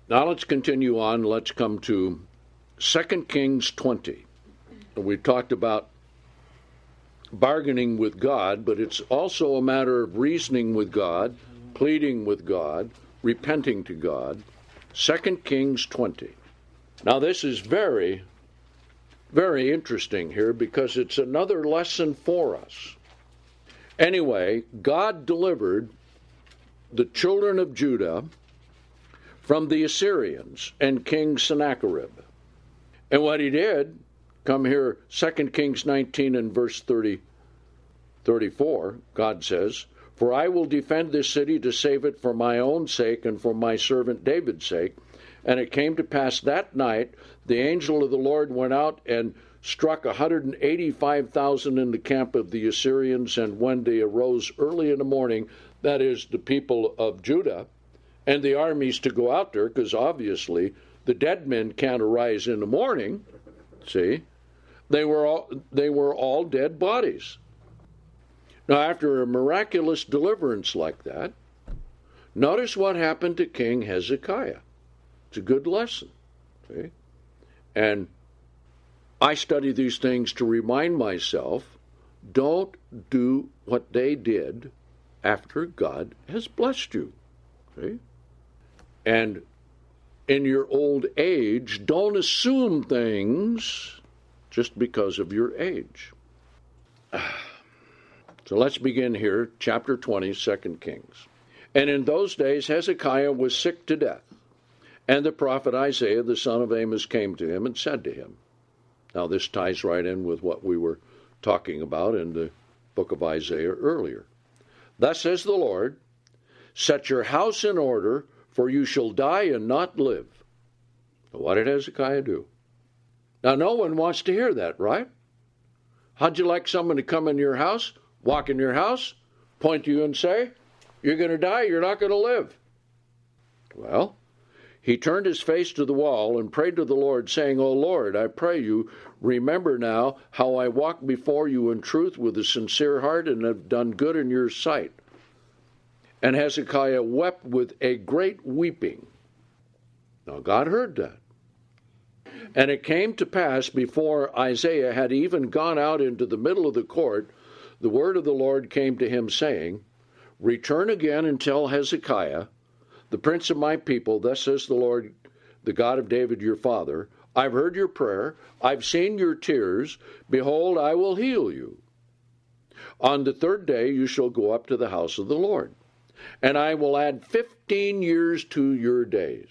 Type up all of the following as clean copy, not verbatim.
Now let's continue on. Let's come to 2 Kings 20. We talked about bargaining with God, but it's also a matter of reasoning with God, pleading with God, repenting to God. 2 Kings 20. Now this is very, very interesting here because it's another lesson for us. Anyway, God delivered the children of Judah from the Assyrians and King Sennacherib. And what he did, come here, 2 Kings 19 and verse 34, God says, "For I will defend this city to save it for my own sake and for my servant David's sake. And it came to pass that night, the angel of the Lord went out and struck 185,000 in the camp of the Assyrians, and when they arose early in the morning," that is, the people of Judah, and the armies to go out there, because obviously the dead men can't arise in the morning, see, they were all dead bodies. Now, after a miraculous deliverance like that, notice what happened to King Hezekiah. It's a good lesson, see? And I study these things to remind myself, don't do what they did after God has blessed you, see? And in your old age, don't assume things just because of your age. So let's begin here, chapter 20, 2 Kings. "And in those days Hezekiah was sick to death, and the prophet Isaiah, the son of Amos, came to him and said to him," now this ties right in with what we were talking about in the book of Isaiah earlier. "Thus says the Lord, set your house in order, for you shall die and not live." What did Hezekiah do? Now, no one wants to hear that, right? How'd you like someone to come in your house, walk in your house, point to you and say, "You're going to die, you're not going to live"? Well, he turned his face to the wall and prayed to the Lord, saying, "O Lord, I pray you, remember now how I walked before you in truth with a sincere heart and have done good in your sight." And Hezekiah wept with a great weeping. Now God heard that. "And it came to pass, before Isaiah had even gone out into the middle of the court, the word of the Lord came to him, saying, Return again and tell Hezekiah, the prince of my people, thus says the Lord, the God of David your father, I've heard your prayer, I've seen your tears, behold, I will heal you. On the third day you shall go up to the house of the Lord, and I will add 15 years to your days.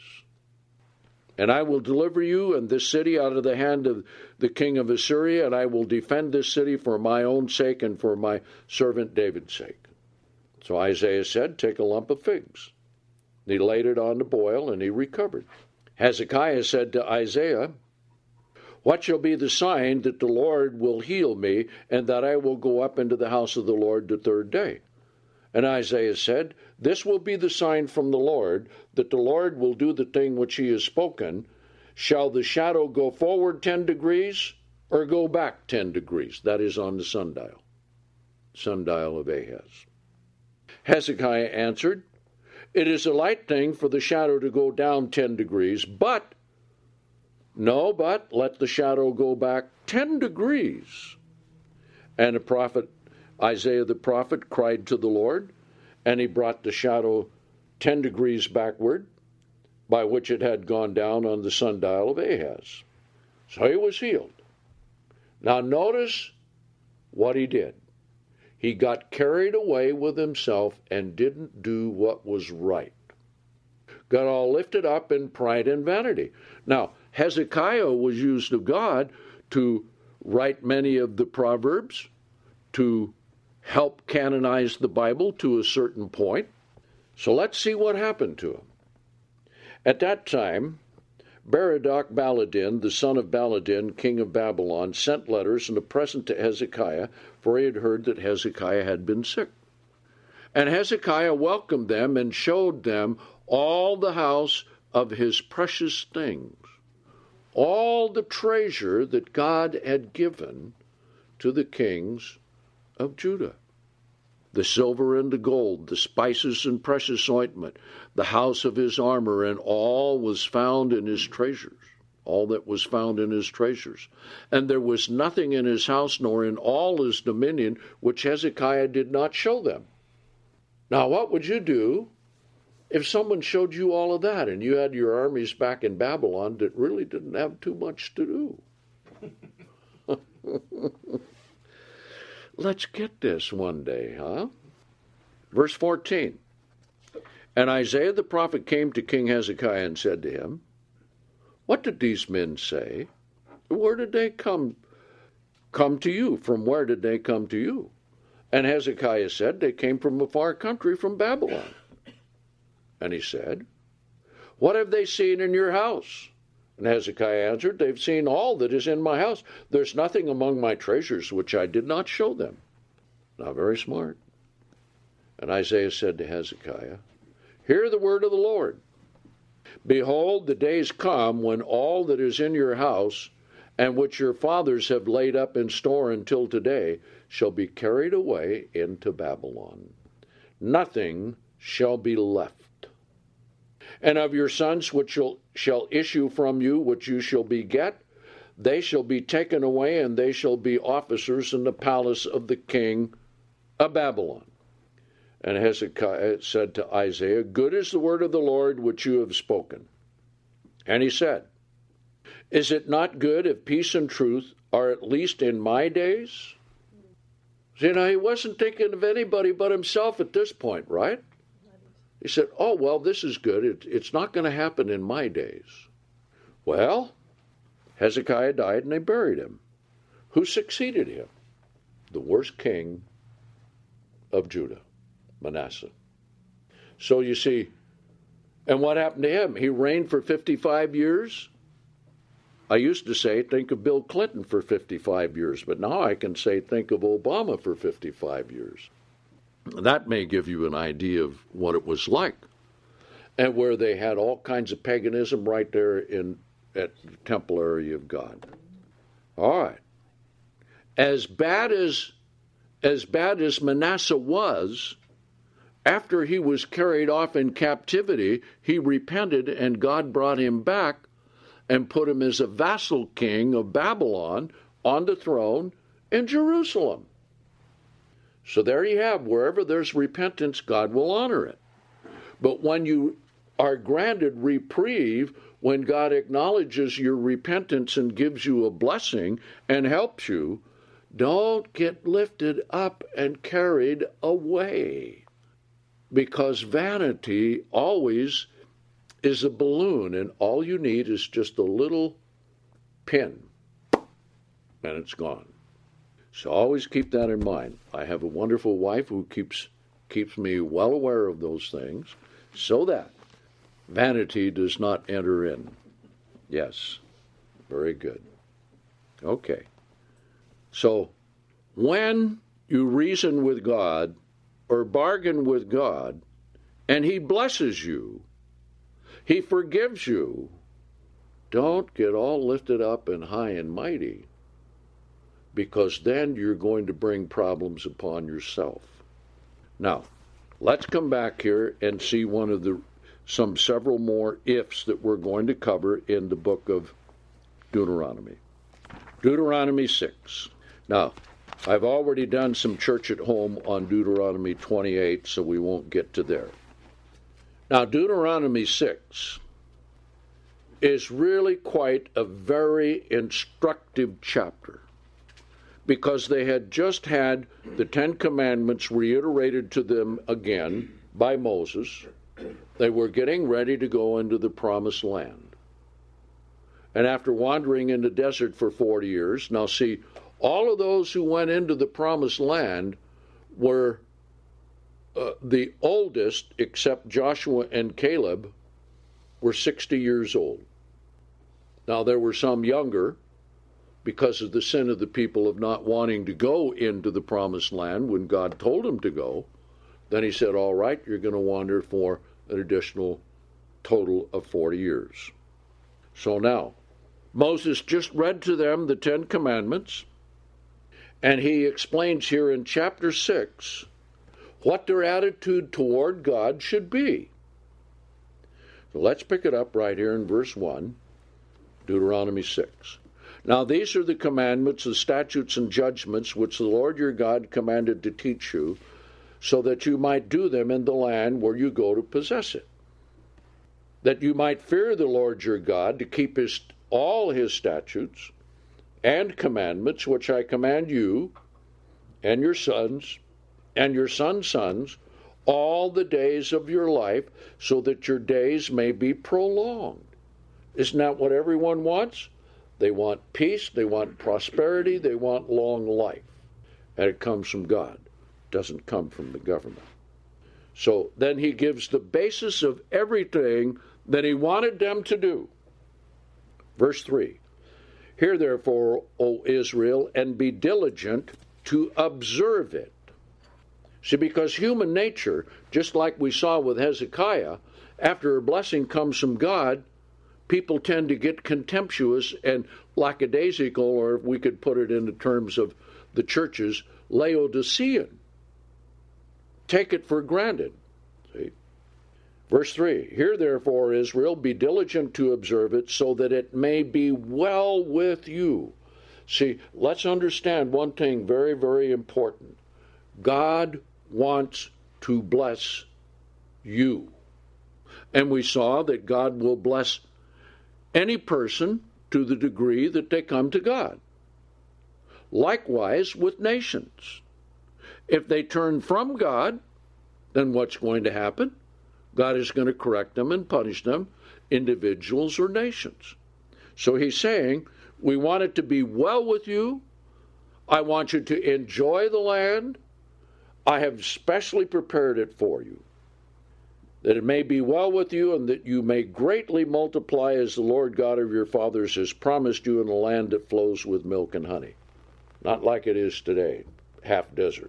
And I will deliver you and this city out of the hand of the king of Assyria, and I will defend this city for my own sake and for my servant David's sake." So Isaiah said, "Take a lump of figs." And he laid it on to boil, and he recovered. Hezekiah said to Isaiah, "What shall be the sign that the Lord will heal me, and that I will go up into the house of the Lord the third day?" And Isaiah said, "This will be the sign from the Lord, that the Lord will do the thing which he has spoken. Shall the shadow go forward 10 degrees, or go back 10 degrees? That is on the sundial of Ahaz. Hezekiah answered, "It is a light thing for the shadow to go down 10 degrees, but let the shadow go back 10 degrees. And the prophet Isaiah the prophet cried to the Lord, and he brought the shadow 10 degrees backward, by which it had gone down on the sundial of Ahaz. So he was healed. Now notice what he did. He got carried away with himself and didn't do what was right. Got all lifted up in pride and vanity. Now, Hezekiah was used of God to write many of the Proverbs, to help canonize the Bible to a certain point. So let's see what happened to him. At that time, Berodach Baladan, the son of Baladan, king of Babylon, sent letters and a present to Hezekiah, for he had heard that Hezekiah had been sick. And Hezekiah welcomed them and showed them all the house of his precious things, all the treasure that God had given to the kings of Judah. the silver and the gold, the spices and precious ointment, the house of his armor, and all was found in his treasures. All that was found in his treasures. And there was nothing in his house nor in all his dominion which Hezekiah did not show them. Now, what would you do if someone showed you all of that and you had your armies back in Babylon that really didn't have too much to do? Let's get this one day, huh? Verse 14. And Isaiah the prophet came to King Hezekiah and said to him, what did these men say? Where did they come to you? From where did they come to you? And Hezekiah said, they came from a far country, from Babylon. And he said, what have they seen in your house? And Hezekiah answered, they've seen all that is in my house. There's nothing among my treasures which I did not show them. Now, very smart. And Isaiah said to Hezekiah, hear the word of the Lord. Behold, the days come when all that is in your house, and which your fathers have laid up in store until today, shall be carried away into Babylon. Nothing shall be left. And of your sons which shall issue from you, which you shall beget, they shall be taken away, and they shall be officers in the palace of the king of Babylon. And Hezekiah said to Isaiah, good is the word of the Lord which you have spoken. And he said, is it not good if peace and truth are at least in my days? See, now he wasn't thinking of anybody but himself at this point, right? He said, oh, well, this is good. It's not going to happen in my days. Well, Hezekiah died and they buried him. Who succeeded him? The worst king of Judah, Manasseh. So you see, and what happened to him? He reigned for 55 years. I used to say, think of Bill Clinton for 55 years, but now I can say, think of Obama for 55 years. That may give you an idea of what it was like, and where they had all kinds of paganism right there at the temple area of God. All right. As bad as Manasseh was, after he was carried off in captivity, he repented and God brought him back and put him as a vassal king of Babylon on the throne in Jerusalem. So there you have, wherever there's repentance, God will honor it. But when you are granted reprieve, when God acknowledges your repentance and gives you a blessing and helps you, don't get lifted up and carried away. Because vanity always is a balloon, and all you need is just a little pin, and it's gone. So always keep that in mind. I have a wonderful wife who keeps me well aware of those things, so that vanity does not enter in. Yes, very good. Okay. So when you reason with God or bargain with God, and He blesses you, He forgives you, don't get all lifted up and high and mighty, because then you're going to bring problems upon yourself. Now, let's come back here and see several more ifs that we're going to cover in the book of Deuteronomy. Deuteronomy 6. Now, I've already done some church at home on Deuteronomy 28, so we won't get to there. Now, Deuteronomy 6 is really quite a very instructive chapter, because they had just had the Ten Commandments reiterated to them again by Moses. They were getting ready to go into the Promised Land. And after wandering in the desert for 40 years, now see, all of those who went into the Promised Land were the oldest, except Joshua and Caleb, were 60 years old. Now there were some younger, because of the sin of the people of not wanting to go into the Promised Land when God told them to go. Then He said, all right, you're going to wander for an additional total of 40 years. So now, Moses just read to them the Ten Commandments, and he explains here in chapter 6 what their attitude toward God should be. So let's pick it up right here in verse 1, Deuteronomy 6. Now these are the commandments, the statutes and judgments which the Lord your God commanded to teach you, so that you might do them in the land where you go to possess it. That you might fear the Lord your God, to keep all his statutes and commandments, which I command you and your sons and your sons' sons all the days of your life, so that your days may be prolonged. Isn't that what everyone wants? They want peace, they want prosperity, they want long life. And it comes from God. It doesn't come from the government. So then he gives the basis of everything that he wanted them to do. Verse 3. Hear therefore, O Israel, and be diligent to observe it. See, because human nature, just like we saw with Hezekiah, after a blessing comes from God, people tend to get contemptuous and lackadaisical, or if we could put it in the terms of the churches, Laodicean. Take it for granted. See? Verse 3, Hear therefore, Israel, be diligent to observe it, so that it may be well with you. See, let's understand one thing very, very important. God wants to bless you. And we saw that God will bless any person to the degree that they come to God. Likewise with nations. If they turn from God, then what's going to happen? God is going to correct them and punish them, individuals or nations. So he's saying, we want it to be well with you. I want you to enjoy the land. I have specially prepared it for you, that it may be well with you, and that you may greatly multiply, as the Lord God of your fathers has promised you, in a land that flows with milk and honey. Not like it is today, half desert.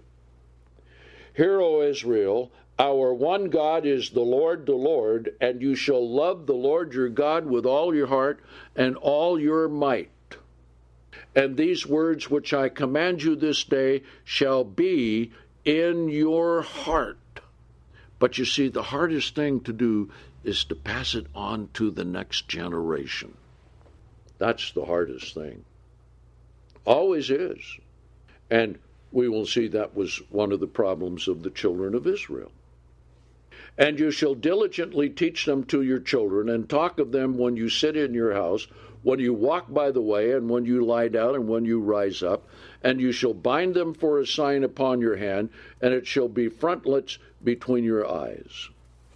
Hear, O Israel, our one God is the Lord, and you shall love the Lord your God with all your heart and all your might. And these words which I command you this day shall be in your heart. But you see, the hardest thing to do is to pass it on to the next generation. That's the hardest thing. Always is. And we will see that was one of the problems of the children of Israel. And you shall diligently teach them to your children, and talk of them when you sit in your house, when you walk by the way, and when you lie down, and when you rise up. And you shall bind them for a sign upon your hand, and it shall be frontlets between your eyes.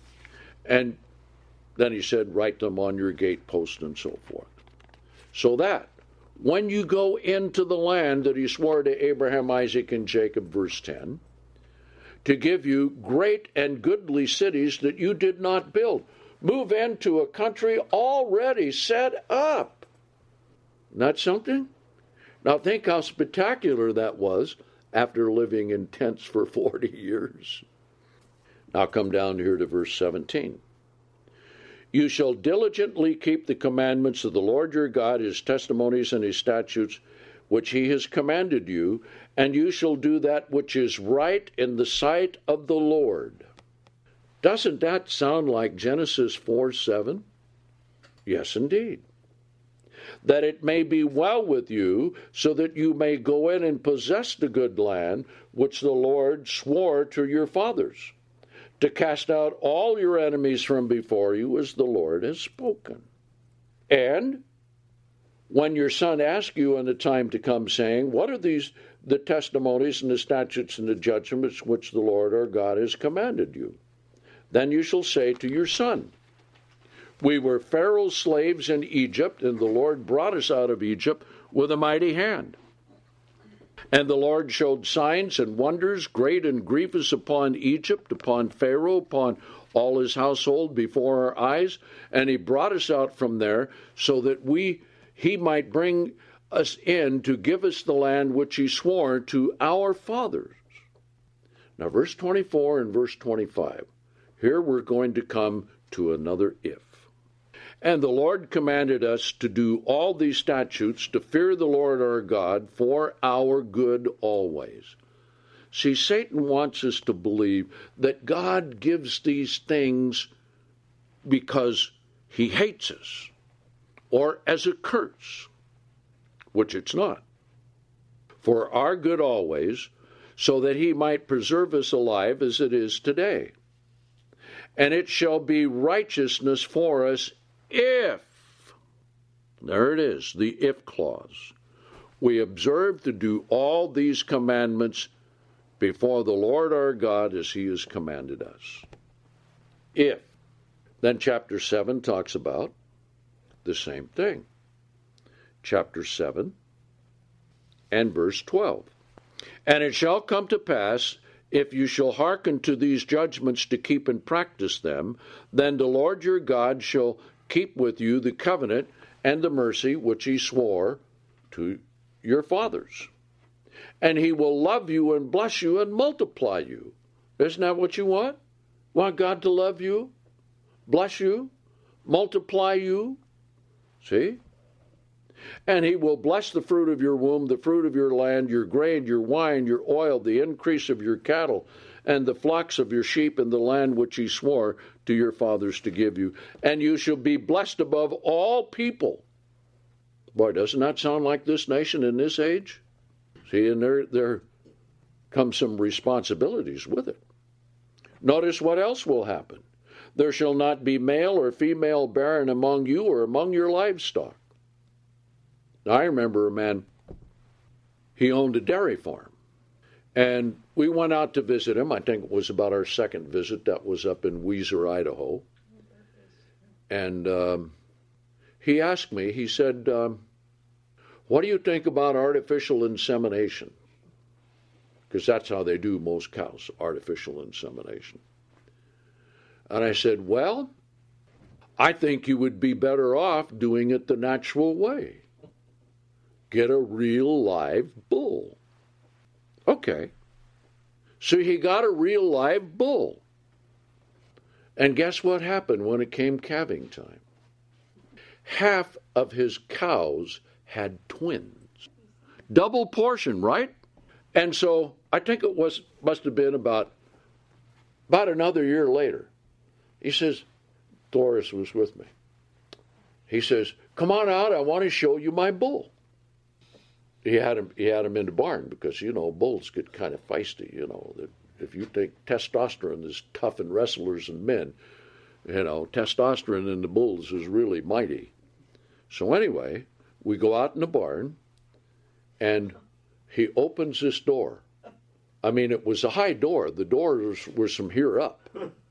And then he said, write them on your gatepost and so forth. So that when you go into the land that he swore to Abraham, Isaac, and Jacob, verse 10, to give you great and goodly cities that you did not build. Move into a country already set up. Isn't that something? Now think how spectacular that was after living in tents for 40 years. Now come down here to verse 17. You shall diligently keep the commandments of the Lord your God, his testimonies and his statutes, which he has commanded you, and you shall do that which is right in the sight of the Lord. Doesn't that sound like Genesis 4:7? Yes, indeed. That it may be well with you, so that you may go in and possess the good land which the Lord swore to your fathers, to cast out all your enemies from before you, as the Lord has spoken. And when your son asks you in the time to come, saying, what are these, the testimonies and the statutes and the judgments which the Lord our God has commanded you? Then you shall say to your son, we were Pharaoh's slaves in Egypt, and the Lord brought us out of Egypt with a mighty hand. And the Lord showed signs and wonders, great and grievous, upon Egypt, upon Pharaoh, upon all his household before our eyes. And he brought us out from there, so that he might bring us in to give us the land which he swore to our fathers. Now, verse 24 and verse 25. Here we're going to come to another if. And the Lord commanded us to do all these statutes, to fear the Lord our God for our good always. See, Satan wants us to believe that God gives these things because he hates us, or as a curse, which it's not. For our good always, so that he might preserve us alive as it is today. And it shall be righteousness for us if, there it is, the if clause, we observe to do all these commandments before the Lord our God as he has commanded us. If. Then chapter 7 talks about the same thing. Chapter 7 and verse 12. And it shall come to pass, if you shall hearken to these judgments to keep and practice them, then the Lord your God shall keep with you the covenant and the mercy which he swore to your fathers. And he will love you and bless you and multiply you. Isn't that what you want? Want God to love you, bless you, multiply you? See? And he will bless the fruit of your womb, the fruit of your land, your grain, your wine, your oil, the increase of your cattle, and the flocks of your sheep in the land which he swore to your fathers to give you. And you shall be blessed above all people. Boy, doesn't that sound like this nation in this age? See, and there come some responsibilities with it. Notice what else will happen. There shall not be male or female barren among you or among your livestock. Now, I remember a man, he owned a dairy farm. And we went out to visit him. I think it was about our second visit. That was up in Weiser, Idaho. And he asked me, he said, what do you think about artificial insemination? Because that's how they do most cows, artificial insemination. And I said, well, I think you would be better off doing it the natural way. Get a real live bull. Okay. So he got a real live bull. And guess what happened when it came calving time? Half of his cows had twins. Double portion, right? And so I think it must have been about another year later. He says, Doris was with me. He says, come on out, I want to show you my bull. He had him in the barn because, bulls get kind of feisty, that if you think testosterone is tough in wrestlers and men, testosterone in the bulls is really mighty. So anyway, we go out in the barn, and he opens this door. I mean, it was a high door. The doors were from here up,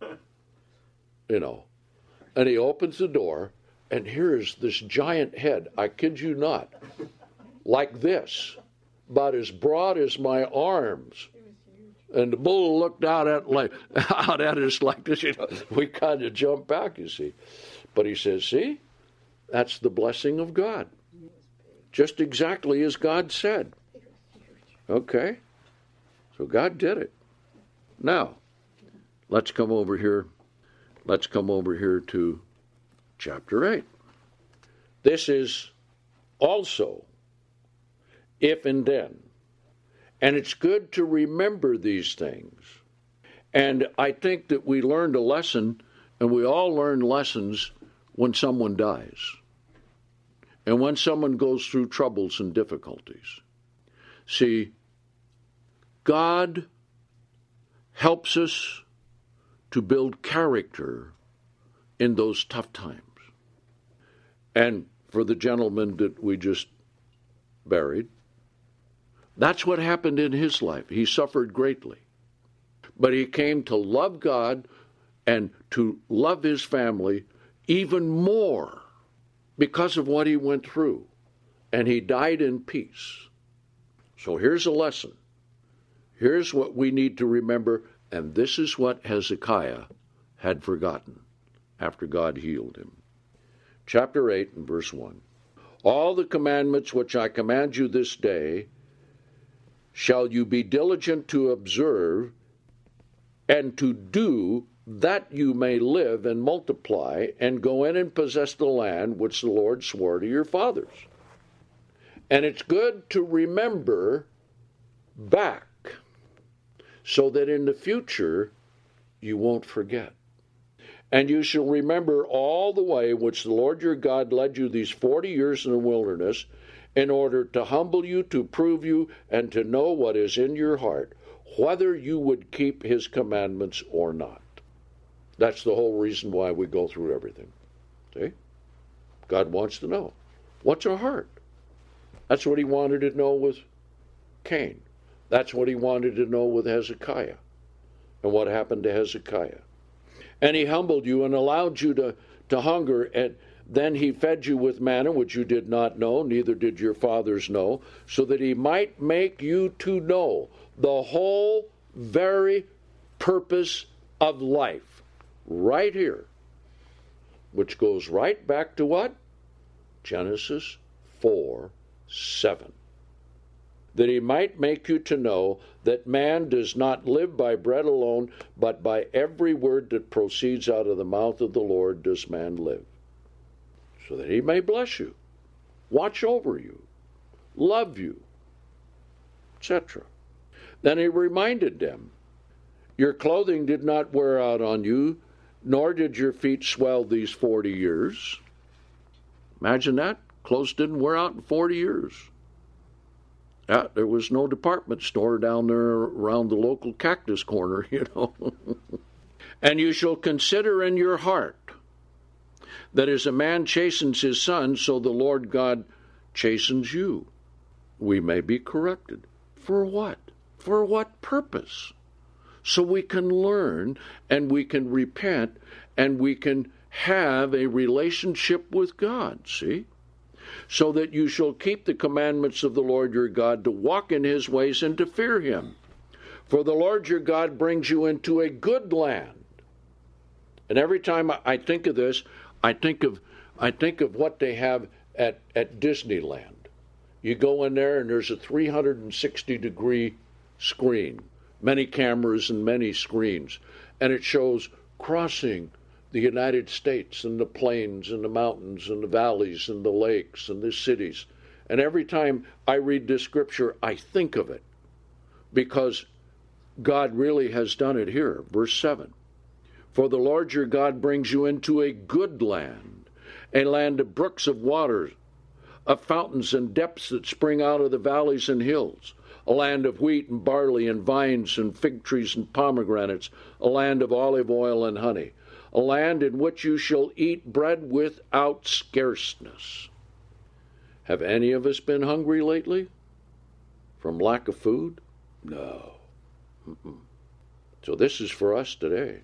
And he opens the door, and here is this giant head. I kid you not. Like this, about as broad as my arms. And the bull looked out at us like this. We kind of jumped back, you see. But he says, see, that's the blessing of God. Just exactly as God said. Okay? So God did it. Now, let's come over here. Let's come over here to chapter 8. This is also if and then. And it's good to remember these things. And I think that we learned a lesson, and we all learn lessons when someone dies. And when someone goes through troubles and difficulties. See, God helps us to build character in those tough times. And for the gentleman that we just buried, that's what happened in his life. He suffered greatly. But he came to love God and to love his family even more because of what he went through. And he died in peace. So here's a lesson. Here's what we need to remember, and this is what Hezekiah had forgotten after God healed him. Chapter 8 and verse 1. All the commandments which I command you this day shall you be diligent to observe and to do, that you may live and multiply and go in and possess the land which the Lord swore to your fathers. And it's good to remember back so that in the future you won't forget. And you shall remember all the way which the Lord your God led you these 40 years in the wilderness, in order to humble you, to prove you, and to know what is in your heart, whether you would keep his commandments or not. That's the whole reason why we go through everything. See? God wants to know. What's our heart? That's what he wanted to know with Cain. That's what he wanted to know with Hezekiah. And what happened to Hezekiah? And he humbled you and allowed you to hunger, and then he fed you with manna, which you did not know, neither did your fathers know, so that he might make you to know the whole very purpose of life, right here, which goes right back to what? Genesis 4:7. That he might make you to know that man does not live by bread alone, but by every word that proceeds out of the mouth of the Lord does man live. So that he may bless you, watch over you, love you, etc. Then he reminded them, your clothing did not wear out on you, nor did your feet swell these 40 years. Imagine that. Clothes didn't wear out in 40 years. There was no department store down there around the local cactus corner, you know. And you shall consider in your heart that as a man chastens his son, so the Lord God chastens you. We may be corrected. For what? For what purpose? So we can learn, and we can repent, and we can have a relationship with God, see? So that you shall keep the commandments of the Lord your God, to walk in his ways and to fear him. For the Lord your God brings you into a good land. And every time I think of this, I think of what they have at Disneyland. You go in there and there's a 360-degree screen, many cameras and many screens, and it shows crossing the United States and the plains and the mountains and the valleys and the lakes and the cities. And every time I read this scripture, I think of it, because God really has done it here. Verse 7. For the Lord your God brings you into a good land, a land of brooks of waters, of fountains and depths that spring out of the valleys and hills, a land of wheat and barley and vines and fig trees and pomegranates, a land of olive oil and honey, a land in which you shall eat bread without scarceness. Have any of us been hungry lately from lack of food? No. So this is for us today.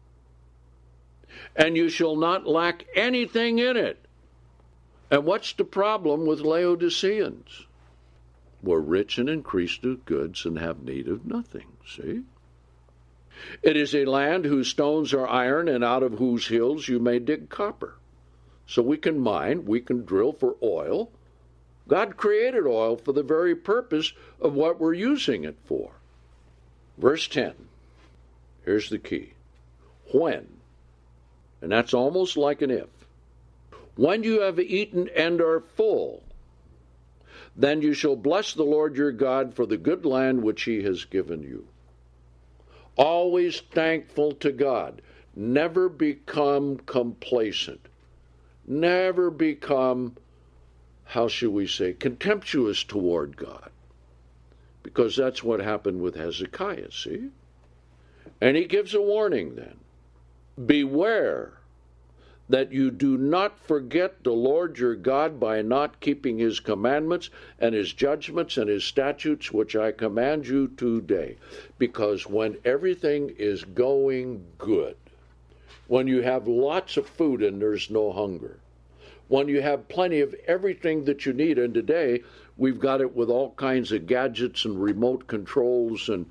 And you shall not lack anything in it. And what's the problem with Laodiceans? We're rich and increased with goods and have need of nothing, see? It is a land whose stones are iron, and out of whose hills you may dig copper. So we can mine, we can drill for oil. God created oil for the very purpose of what we're using it for. Verse 10. Here's the key. When, and that's almost like an if. When you have eaten and are full, then you shall bless the Lord your God for the good land which he has given you. Always thankful to God. Never become complacent. Never become, how should we say, contemptuous toward God. Because that's what happened with Hezekiah, see? And he gives a warning then. Beware that you do not forget the Lord your God by not keeping his commandments and his judgments and his statutes, which I command you today. Because when everything is going good, when you have lots of food and there's no hunger, when you have plenty of everything that you need, and today we've got it with all kinds of gadgets and remote controls and,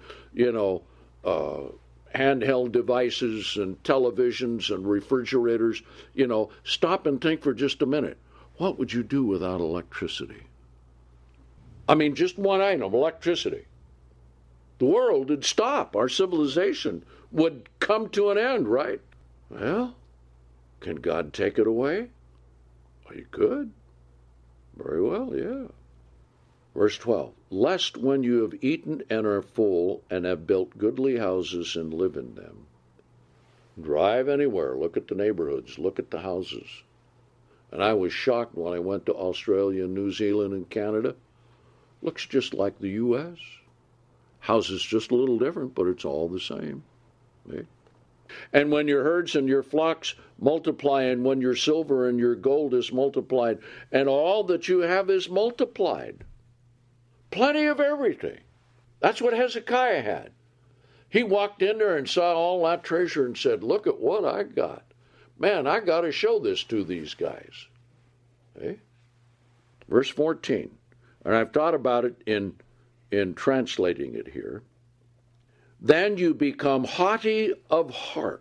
handheld devices and televisions and refrigerators, stop and think for just a minute. What would you do without electricity? I mean, just one item, electricity. The world would stop. Our civilization would come to an end, right? Well, can God take it away? Well, he could. Very well, yeah. Verse 12, lest when you have eaten and are full and have built goodly houses and live in them. Drive anywhere, look at the neighborhoods, look at the houses. And I was shocked when I went to Australia, New Zealand, and Canada. Looks just like the U.S. Houses just a little different, but it's all the same. Okay? And when your herds and your flocks multiply, and when your silver and your gold is multiplied, and all that you have is multiplied. Plenty of everything. That's what Hezekiah had. He walked in there and saw all that treasure and said, look at what I got. Man, I got to show this to these guys. Okay? Verse 14. And I've thought about it in translating it here. Then you become haughty of heart,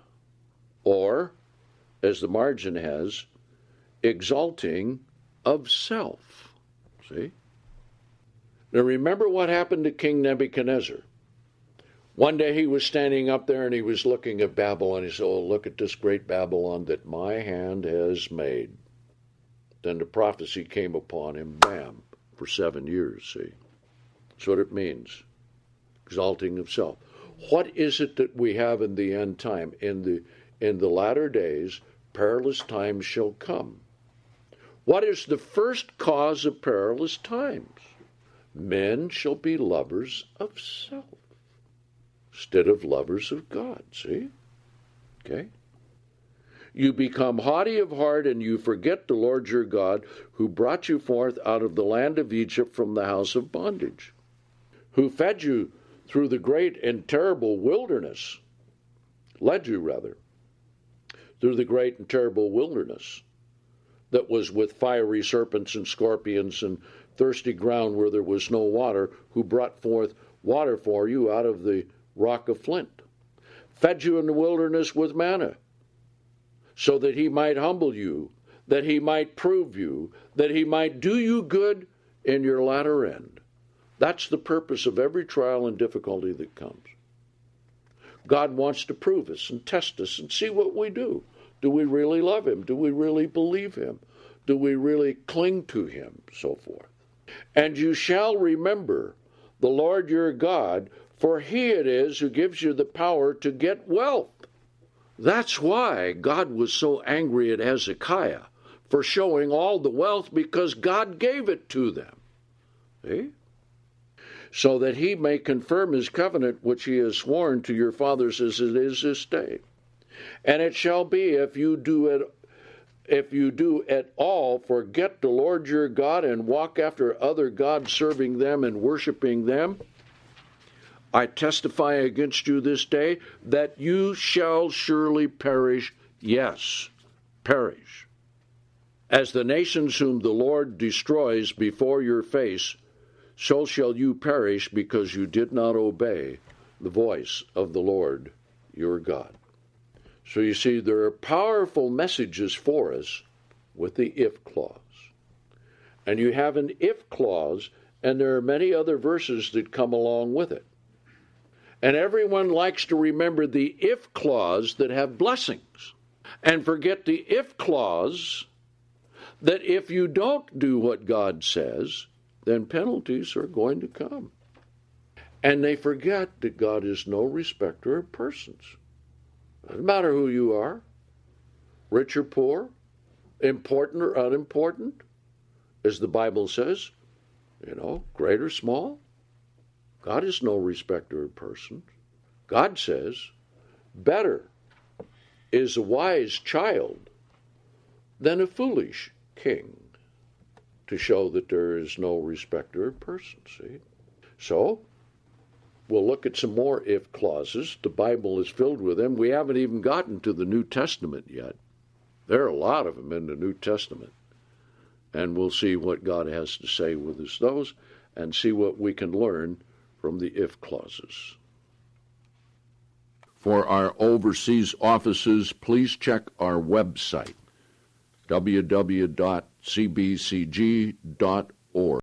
or, as the margin has, exalting of self. See? Now remember what happened to King Nebuchadnezzar. One day he was standing up there and he was looking at Babylon. He said, oh, look at this great Babylon that my hand has made. Then the prophecy came upon him, bam, for 7 years, see? That's what it means, exalting of self. What is it that we have in the end time? In the latter days, perilous times shall come. What is the first cause of perilous times? Men shall be lovers of self instead of lovers of God, see? Okay? You become haughty of heart, and you forget the Lord your God, who brought you forth out of the land of Egypt from the house of bondage, who fed you through the great and terrible wilderness, led you, rather, through the great and terrible wilderness that was with fiery serpents and scorpions and thirsty ground where there was no water, who brought forth water for you out of the rock of flint, fed you in the wilderness with manna, so that he might humble you, that he might prove you, that he might do you good in your latter end. That's the purpose of every trial and difficulty that comes. God wants to prove us and test us and see what we do. Do we really love him? Do we really believe him? Do we really cling to him? So forth. And you shall remember the Lord your God, for he it is who gives you the power to get wealth. That's why God was so angry at Hezekiah for showing all the wealth, because God gave it to them. See? So that he may confirm his covenant which he has sworn to your fathers as it is this day. And it shall be, if you do at all forget the Lord your God and walk after other gods, serving them and worshiping them, I testify against you this day that you shall surely perish, yes, perish. As the nations whom the Lord destroys before your face, so shall you perish, because you did not obey the voice of the Lord your God. So you see, there are powerful messages for us with the if clause. And you have an if clause, and there are many other verses that come along with it. And everyone likes to remember the if clause that have blessings, and forget the if clause that if you don't do what God says, then penalties are going to come. And they forget that God is no respecter of persons. Doesn't matter who you are, rich or poor, important or unimportant, as the Bible says, great or small. God is no respecter of persons. God says, better is a wise child than a foolish king, to show that there is no respecter of persons. See? So, we'll look at some more if clauses. The Bible is filled with them. We haven't even gotten to the New Testament yet. There are a lot of them in the New Testament. And we'll see what God has to say with us those, and see what we can learn from the if clauses. For our overseas offices, please check our website, www.cbcg.org.